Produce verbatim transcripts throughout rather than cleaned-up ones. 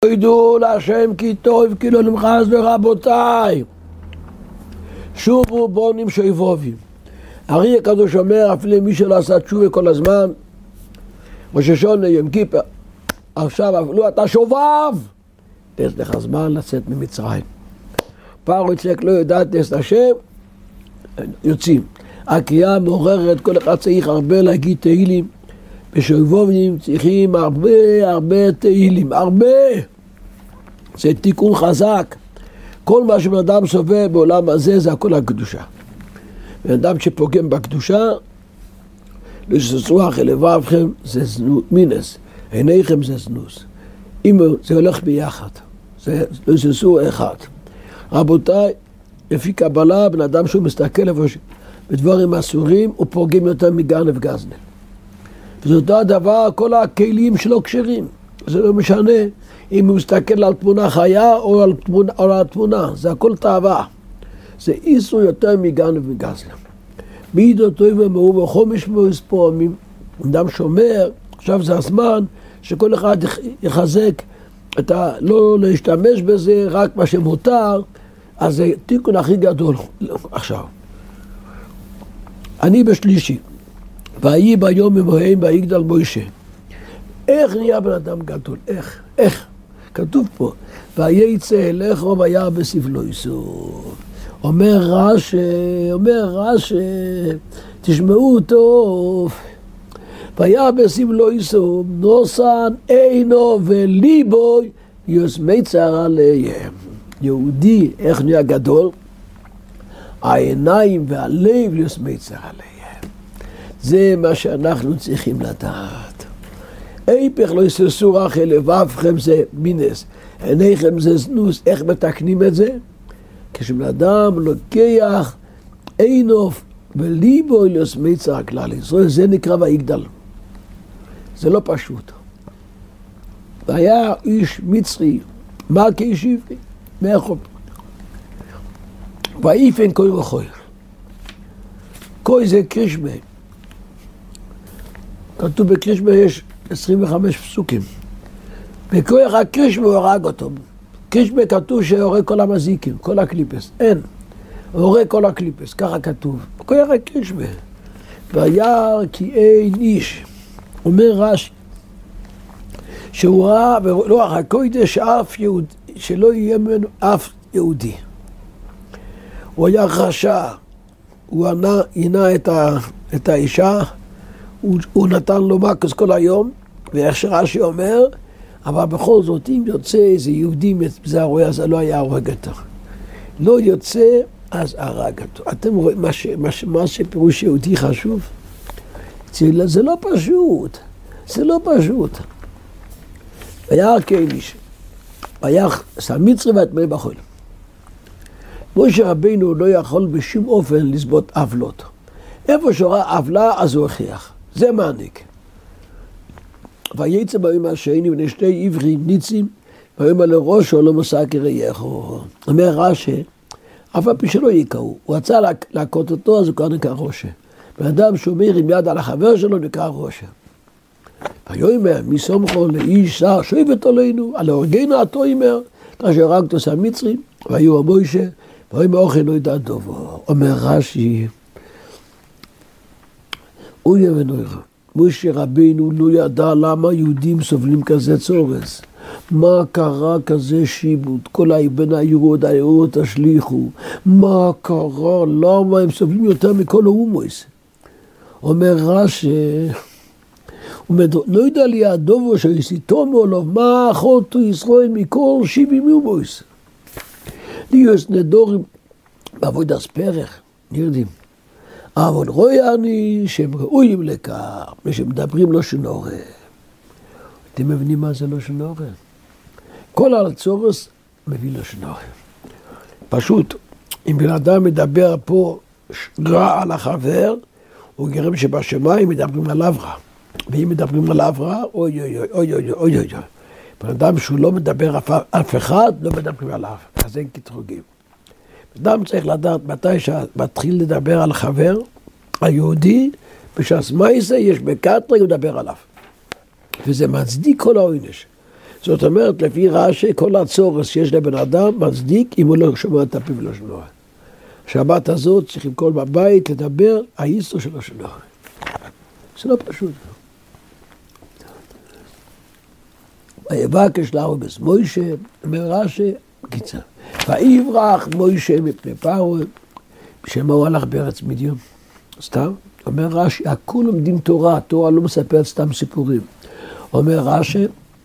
ידעו להשם כי טוב כי לא נמחז ורבותיי שובו בונים שויבובים. הרי הקדוש אומר אפילו מי שלא עשה תשובה כל הזמן ראש השונה יום כיפר עכשיו אפילו אתה שובב יש לך זמן לצאת ממצרים. פרעה יצחק לא יודעת את השם יוצאים. הקריאה מעוררת כל אחד צריך הרבה להגיד תהילים בשובבים צריכים הרבה הרבה תהילים הרבה זה תיקון חזק. כל מה שבן אדם סובל בעולם הזה זה הכל הקדושה. בן אדם שפוגם בקדושה לססוח אל לבבכם זה מינס עיניכם זה זנוס אם זה הולך ביחד זה לססוח אחד. רבותיי לפי קבלה בן אדם שהוא מסתכל בדברים אסורים הוא פוגם יותר מגנב גזנב וזה אותו הדבר כל הכלים שלו כשרים זה לא משנה אם הוא מסתכל על תמונה חיה או על תמונה, או על תמונה זה הכל תאווה זה איסור יותר מגנב וגזנב. מידות טובים ומאור וחומש ומספומים אדם שומר עכשיו זה הזמן שכל אחד יחזק את ה... לא להשתמש בזה רק מה שמותר אז זה תיקון הכי גדול עכשיו אני בשלישי ויהי ביום ממוהם ויגדל מוישה. איך נהיה בן אדם גדול? איך? איך? כתוב פה וייצא אליך וירא בסבלו יסוד. אומר רש"י, אומר רש"י, תשמעו טוב. וירא בסבלו יסוד נוסן עינו וליבו יושמי צער עליהם. יהודי איך נהיה גדול? העיניים והלב יושמי צער עליהם. זה מה שאנחנו צריכים לדעת. איפך לא יססו רך אל לבבכם זה מינס, עיניכם זה זנוס. איך מתקנים את זה? כשבן אדם לוקח עינוף וליבו יושמי צער כלל ישראל, זה נקרא ויגדל. זה לא פשוט. והיה איש מצרי, מה כאיש עברי? מאחוב. ואיפן כוי וחוי. כוי זה קרישמה. כתוב בקרישמה יש עשרים וחמש פסוקים. בכוח הקרישמה הוא הרג אותו. קרישמה כתוב שהורג כל המזיקים, כל הקליפס. אין. הורג כל הקליפס, ככה כתוב. בכוח הקרישמה. וירא כי אין איש. אומר רש"י שהוא ראה ברוח הקודש אף יהודי, שלא יהיה ממנו אף יהודי. הוא היה רשע. הוא ענה, עינה את, ה, את האישה. הוא, הוא נתן לו מקוס כל היום, ואיך שרש"י אומר, אבל בכל זאת, אם יוצא איזה יהודי זה הרואה, אז לא היה הרג אותו. לא יוצא, אז הרג אותו. אתם רואים מה, ש, מה, ש, מה שפירוש יהודי חשוב? זה, זה לא פשוט. זה לא פשוט. וירא כאיש. וירא סמיצרי והטמא בחול. משה רבינו לא יכול בשום אופן לסבוט עוולות. איפה שראה עוולה, אז הוא הכריח. זה מעניק. ויצא ביום השני בני שני עברים ניצים, ויאמר לראשו לא מסע כרעייךו. אומר רש"י, אף על פי שלא יקראו. הוא רצה להכות אותו, אז הוא כבר נקרא ראשה. בן אדם שומר עם יד על החבר שלו, נקרא ראשה. ויאמר, מי סומכו לאיש שר שואבת עלינו, על הורגנו עתו יאמר, כאשר הרג אותו המצרי, ויהיו מוישה, ויאמר אוכל לא ידע דובו. אומר רש"י, אוי ונוירה, משה רבינו לא ידע למה יהודים סובלים כזה צורס. מה קרה כזה שיבוד? כל האבן הירוד, הירוד תשליחו. מה קרה? למה הם סובלים יותר מכל האומוס? אומר רש"י, לא יודע לי הדובו שיסיתום עליו, מה אחותו ישראל מכל שבעים אומוס? ליוס נדורים בעבודת פרח, נרדים. אבל רואה אני שהם ראויים לכך, ושמדברים לא שנורא. אתם מבינים מה זה לא שנורא? כל הצורס מביא לא שנורא. פשוט, אם בן אדם מדבר פה רע על החבר, הוא גרם שבשמיים מדברים עליו רע. ואם מדברים עליו רע, אוי אוי אוי אוי אוי אוי אוי. בן אדם שהוא לא מדבר אף אחד, לא מדברים עליו. אז אין קטרוגים. אדם צריך לדעת מתי שמתחיל לדבר על חבר, היהודי, בשעס מייסה יש בקטרי לדבר עליו. וזה מצדיק כל העונש. זאת אומרת, לפי רש"י, כל הצורך שיש לבן אדם מצדיק אם הוא לא שומע את הפה ולא שנורא. שבת הזאת צריכים כל בבית לדבר האיסור של השנורא. זה לא פשוט. ויבקש לארבס מוישה, אומר רש"י, קיצר. ויברח מוישה מפני פרעה, שמה הוא הלך בארץ מדיין. סתם, אומר רש"י, הכול לומדים תורה, תורה לא מספרת סתם סיפורים. אומר רש"י,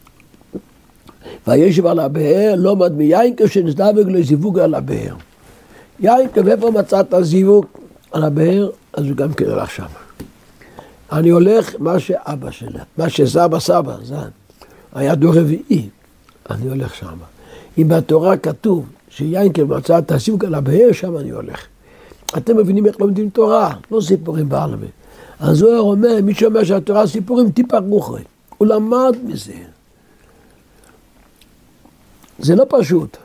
וישב על הבאר, לא מד מיינקב שנזדבק לו זיווג על הבאר. יינקב, איפה מצאת זיווג על הבאר? אז הוא גם כן הלך שם. אני הולך מה שאבא שלה, מה שסבא סבא, זה היה דור רביעי, אני הולך שם. אם בתורה כתוב שיינקב מצא את הזיווג על הבאר, שם אני הולך. אתם מבינים איך לומדים תורה, לא סיפורים בעלמי. אז הוא אומר, מי שאומר שהתורה סיפורים טיפה רוחי, הוא למד מזה. זה לא פשוט.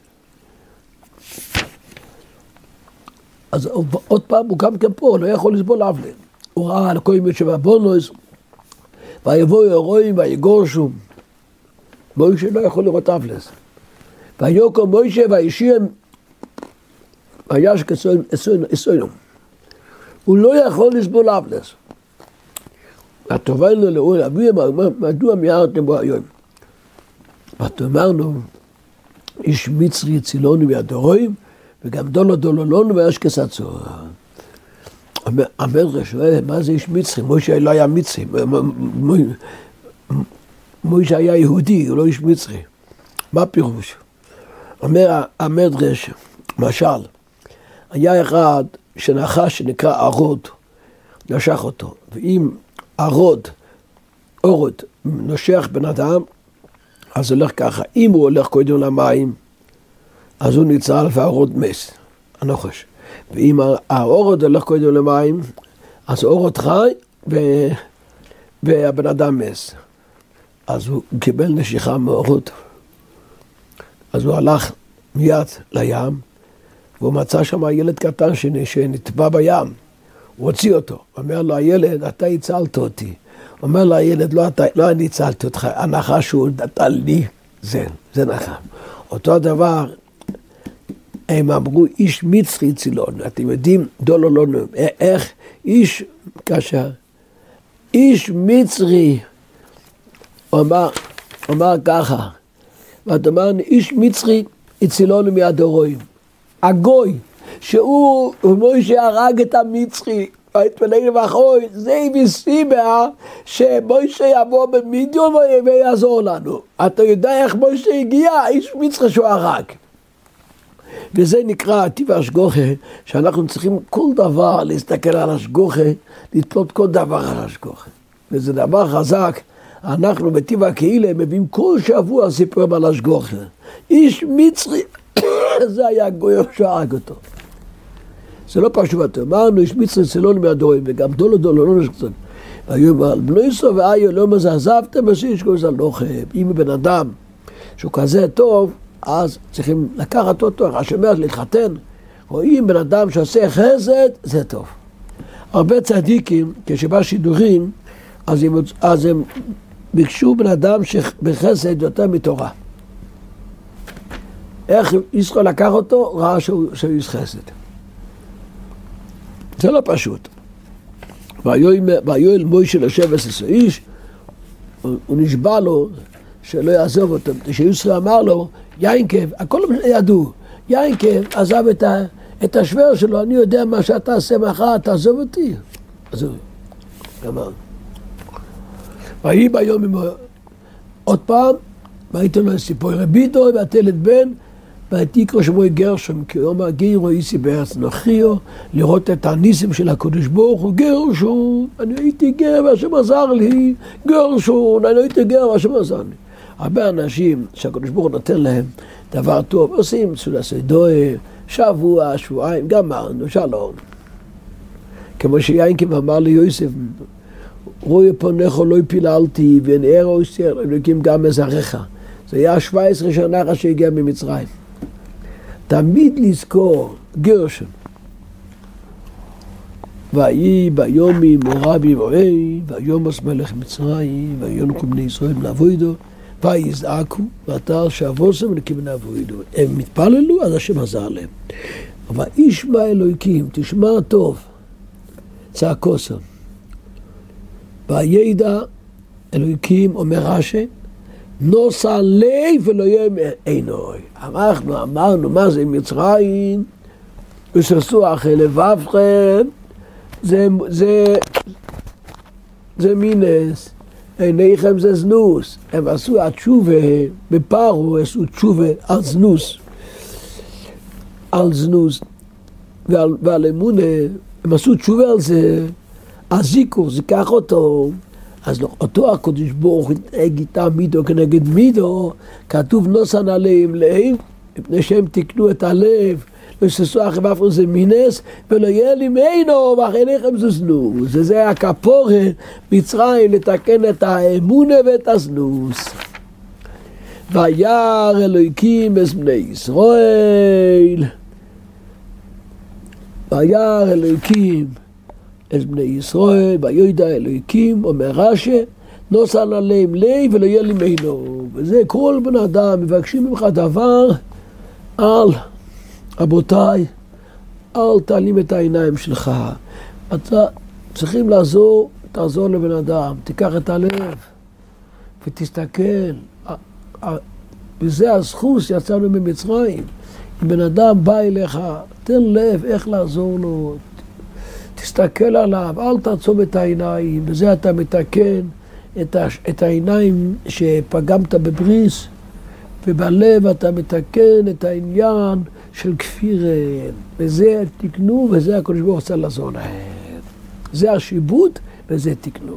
אז עוד פעם הוא קם כאן פה, לא יכול לסבול אבלה. הוא ראה על כל ימי שבע בונוס, ויבואו אירועים ויגורשו. מוישה לא יכול לראות אבלס. ויוקו מוישה וישיר ויש כסוינום. הוא לא יכול לסבול אבלס. התובענו לאור אבי אמר, מדוע מיהרתם בו היום? ותאמרנו, איש מצרי יצילונו מהדורועים, וגם דולו דולולונו ויש כסצור. המדרש שואל, מה זה איש מצרי? מוישה לא היה מצרי. מוישה היה יהודי, הוא לא איש מצרי. מה פירוש? אומר המדרש, משל, היה אחד שנחש שנקרא ערוד, נשך אותו. ואם ערוד, עורוד, נושך בן אדם, אז הולך ככה. אם הוא הולך קודם למים, אז הוא ניצל והערוד מס, הנחש. ואם העורוד הולך קודם למים, אז העורוד חי ו... והבן אדם מס. אז הוא קיבל נשיכה מעורוד. אז הוא הלך מיד לים, והוא מצא שם ילד קטן שנטבע בים. הוא הוציא אותו. הוא אומר לו, הילד, אתה הצלת אותי. הוא אומר לו, הילד, לא, אתה, לא אני הצלתי אותך, הנחש שהוא נתן לי, זה, זה נחש. אותו דבר, הם אמרו, איש מצרי צילון. אתם יודעים, דולו לא נאום. איך? איש, כאשר, איש מצרי, אומר, אומר ככה, ואת אמרנו, איש מצרי הצילונו מהדורועים. הגוי, שהוא, מוישה הרג את המצרי, התפלג ואחרוי, זה הביא סיבה שמוישה יבוא במדיון ויעזור לנו. אתה יודע איך מוישה הגיע? איש מצרי שהוא הרג. וזה נקרא טיב השגוחה, שאנחנו צריכים כל דבר להסתכל על השגוחה, לתלות כל דבר על השגוחה. וזה דבר חזק. אנחנו בטיב הקהילה מביאים כל שבוע סיפורים על השגוחה. איש מצרי, זה היה גוי שהרג אותו. זה לא פשוט, אמרנו, איש מצרי צילון מהדורים, וגם דולו דולו לא נשקצון. והיום על בלויסו ואיו לא מזעזבתם, אז יש כל זה לא חייב. אם בן אדם שהוא כזה טוב, אז צריכים לקחת אותו, רש"י אומר, להתחתן. רואים בן אדם שעושה חסד, זה טוב. הרבה צדיקים, כשבא שידורים, אז הם, אז הם ביקשו בן אדם שבחסד יותר מתורה. איך ישכו לקח אותו? ראה שהוא, שהוא איש חסד. זה לא פשוט. ויואל מוישה לשבע עשרה איש, הוא, הוא נשבע לו שלא יעזוב אותו. כשישראל אמר לו, יינקב, הכל ידעו, יינקב עזב את, ה, את השבר שלו, אני יודע מה שאתה עושה מחר, תעזוב אותי. אז הוא אמר. ויהי ביום עם עוד פעם, והייתו לו סיפור רביתו, והתלת בן, והתיקרו שמו גרשום, כי הוא אמר, גירו איסי בארץ נוכיו, לראות את הניסים של הקדוש ברוך הוא, גרשון, אני הייתי גר והשם עזר לי, גרשון, אני הייתי גר והשם עזר לי. הרבה אנשים שהקדוש ברוך הוא נותן להם דבר טוב, עושים סעודה סעודות, שבוע, שבועיים, גמרנו, שלום. כמו שיינקב אמר ליוסף, רואי פונך לא פיללתי, ונער אוסר, אלוקים גם מזרעך. זה היה שבע עשרה שנה אחרי שהגיע ממצרים. תמיד לזכור, גרשון. ויהי ביומי מורבי מועי, ויומוס מלך מצרים, ויונקו בני ישראל לעבודו, ויזעקו, ואתר שאבוסם לכיוון אבוידו. הם מתפללו, אז השם עזר להם. אבל ישמע אלוהיקים, תשמע טוב, צעקוסם. וידע אלוהיקים, אומר רש"י, נוסע לב ולא יהיה עינוי. אנחנו אמרנו, מה זה מצרים? וסרסו אחרי לבבכם, זה, זה, זה מינס, עיניכם זה זנוס. הם עשו התשובה, בפרו עשו תשובה על זנוס, על זנוס, ועל, ועל אמונה, הם עשו תשובה על זה, הזיקור, זיקח אותו, אז אותו הקדוש ברוך הוא התנהג איתם מידו כנגד מידו, כתוב נוסן עליהם לב, מפני שהם תקנו את הלב, לא שסו אחרי ואפרו זה מינס, ולא יהיה לי מינו, ואחריכם זה זנוס. וזה הכפורה, מצרים, לתקן את האמונה ואת הזנוס. וירא אלוהיקים את בני ישראל. וירא אלוהיקים את בני ישראל, וידע אלוהיקים, אומר רש"י, נוסן עליהם לב ולא יהיה לי מינו. וזה כל בן אדם, מבקשים ממך דבר על... רבותיי, אל תעלים את העיניים שלך. אתה צריכים לעזור, תעזור לבן אדם, תיקח את הלב ותסתכל. וזה הזכות שיצאנו ממצרים. אם בן אדם בא אליך, תן לב איך לעזור לו. תסתכל עליו, אל תעצום את העיניים. בזה אתה מתקן את, ה, את העיניים שפגמת בבריס, ובלב אתה מתקן את העניין של כפיר, וזה תקנו, וזה הקדוש ברוך הוא רוצה לעזור להם. זה השיבוט, וזה תקנו.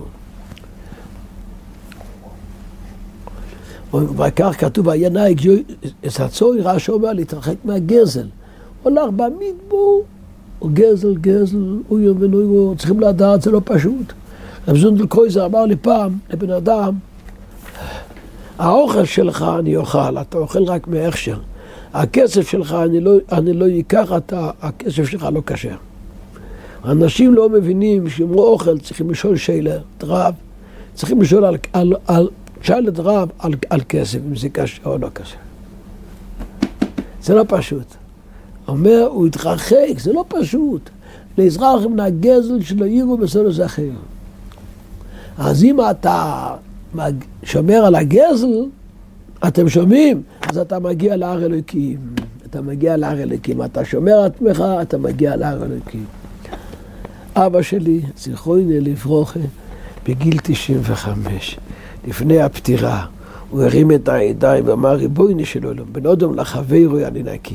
וכך כתוב, הינאי, הצוי רש"י אומר להתרחק מהגזל. הולך במדבור, גזל, גזל, אויום ונויום, צריכים לדעת, זה לא פשוט. רב זונדל קרויזר אמר לי פעם, לבן אדם, האוכל שלך אני אוכל, אתה אוכל רק מהכשר. הכסף שלך אני לא, אני לא אקח, אתה, הכסף שלך לא כשר. אנשים לא מבינים שאמרו אוכל, צריכים לשאול שאלה, רב, צריכים לשאול על, על, על, שאלת רב על, על כסף, אם זה כשר או לא כשר. זה לא פשוט. אומר, הוא התרחק, זה לא פשוט. לאזרח מן הגזל שלא יראו בסדר זה אחר. אז אם אתה שומר על הגזל, אתם שומעים? אז אתה מגיע להר אלוקים. אתה מגיע להר אלוקים. אתה שומר על עצמך, אתה מגיע להר אלוקים. אבא שלי, זיכרונו לברכה, בגיל תשעים וחמש, לפני הפטירה, הוא הרים את הידיים ואמר, ריבונו של עולם, בן אדם לחברו אני נקי.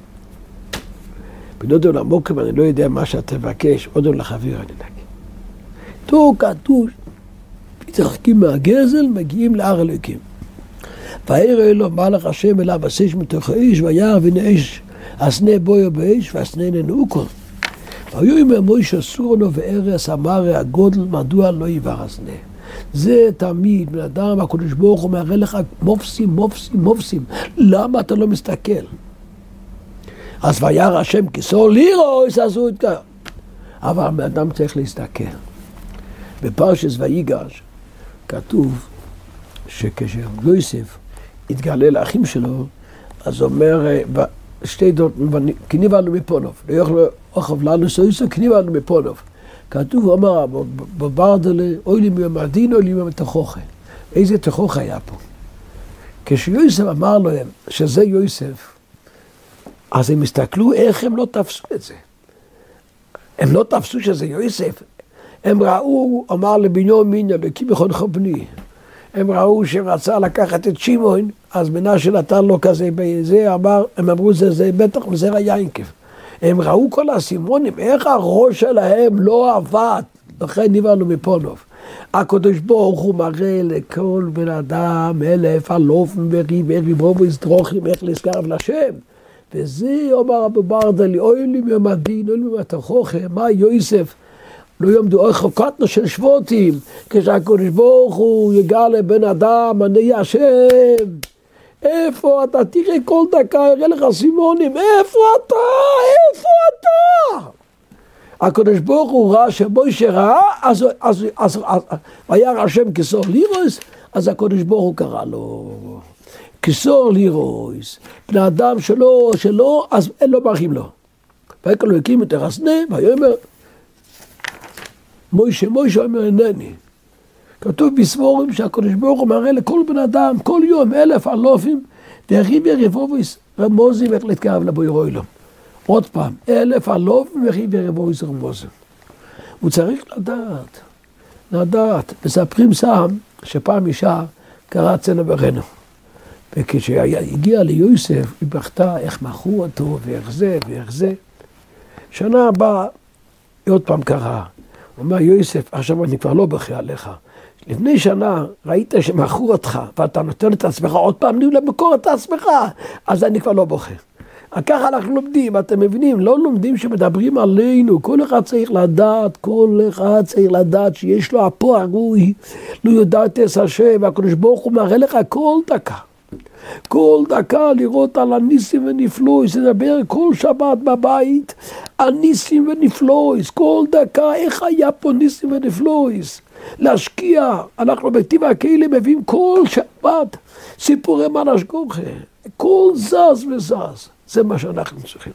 בן אדם למוקם, אני לא יודע מה שאתה מבקש, אדם לחברו אני נקי. תו כתוב, מתרחקים מהגזל, מגיעים להר אלוקים. וירא אלוהים מלאך השם אליו אסש מתוך האש, וירא והנה אש הסנה בויה באש, והסנה ננעוקו. ויאמר מוישה סורנו וארס אמר הגודל, מדוע לא יבר הסנה. זה תמיד, בן אדם, הקדוש ברוך הוא מראה לך מופסים, מופסים, מופסים. למה אתה לא מסתכל? אז וירא השם כיסור לירוס, עשו את כך. אבל בן אדם צריך להסתכל. בפרשת ויגש כתוב שכשיוסף התגלה לאחים שלו, אז אומר, שתי דעות, כניבנו מפונוב, לא יאכלו אוכב לנו סויסו, כניבנו מפונוב. כתוב, הוא אמר, בברדלה, אוי לי מיום הדין, אוי לי מיום תכוכה. איזה תכוכה היה פה? כשיוסף אמר להם שזה יוסף, אז הם הסתכלו איך הם לא תפסו את זה. הם לא תפסו שזה יוסף. הם ראו, אמר לבנימין, אלוקי בחונכו בני. הם ראו שרצה לקחת את שמעון, אז מנשה נתן לו כזה, זה אמר, הם אמרו זה, זה בטח מזרע יעקב. הם ראו כל הסימונים, איך הראש שלהם לא עבד, לכן נבהלנו מפונוב. הקדוש ברוך הוא מראה לכל בן אדם, אלף אלופים וריב, ריבו ויסדרוכים, איך להזכר לשם. וזה אומר אבו ברדלי, אוי לי מהמדין, אוי לי מהתכוכה, מה יוסף? לא יעמדו אוי חוקתנו של שבותים, כשהקדוש ברוך הוא יגע לבן אדם, אני השם. איפה אתה? תראה כל דקה, יראה לך סימונים, איפה אתה? איפה אתה? הקדוש ברוך הוא ראה שמוישה ראה, אז וירא השם כיסור לירוס, אז הקדוש ברוך הוא קרא לו, כסור לירויס, בני אדם שלא, שלא, אז אין לו מרחים לו. ויקל הוא הקים את הרסנה, ויאמר, מוישה, מוישה אומר, הנני. כתוב בספורים שהקדוש ברוך הוא מראה לכל בן אדם, כל יום, אלף אלופים, ויריב יריבוביס רמוזים, איך להתקרב לבוירוי לו. עוד פעם, אלף אלופים, ויריב יריבוביס רמוזים. הוא צריך לדעת, לדעת. מספרים שם שפעם אישה קראה צנע ברנו. וכשהגיעה ליוסף, היא בכתה איך מכרו אותו, ואיך זה, ואיך זה. שנה הבאה, היא עוד פעם קראה. הוא אומר, יוסף, עכשיו אני כבר לא בכה עליך. לפני שנה ראית שמכרו אותך, ואתה נותן את עצמך, עוד פעם ניו למקור את עצמך, אז אני כבר לא בוכה. ככה אנחנו לומדים, אתם מבינים, לא לומדים שמדברים עלינו, כל אחד צריך לדעת, כל אחד צריך לדעת שיש לו אפו הראוי, לא יודעת את השם, והקדוש ברוך הוא מראה לך כל דקה. כל דקה לראות על הניסים ונפלויס, לדבר כל שבת בבית על ניסים ונפלויס, כל דקה איך היה פה ניסים ונפלויס. להשקיע, אנחנו בטבע הכלים מביאים כל שבת סיפורי מנש גוחה, כל זז וזז, זה מה שאנחנו צריכים.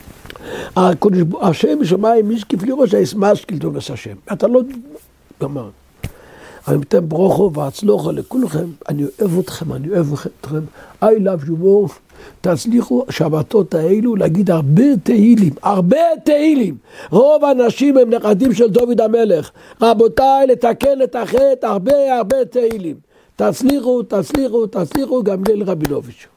השם בשמיים משקיף לראש הישמשקיל טוב עשה השם, אתה לא גמר. אני אתן ברוכו והצלוחו לכולכם, אני אוהב אתכם, אני אוהב אתכם, I love you more, תצליחו שבתות האלו להגיד הרבה תהילים, הרבה תהילים. רוב האנשים הם נכדים של דוד המלך, רבותיי לתקן את החטא, הרבה הרבה תהילים. תצליחו, תצליחו, תצליחו גם ליל רבינוביץ'.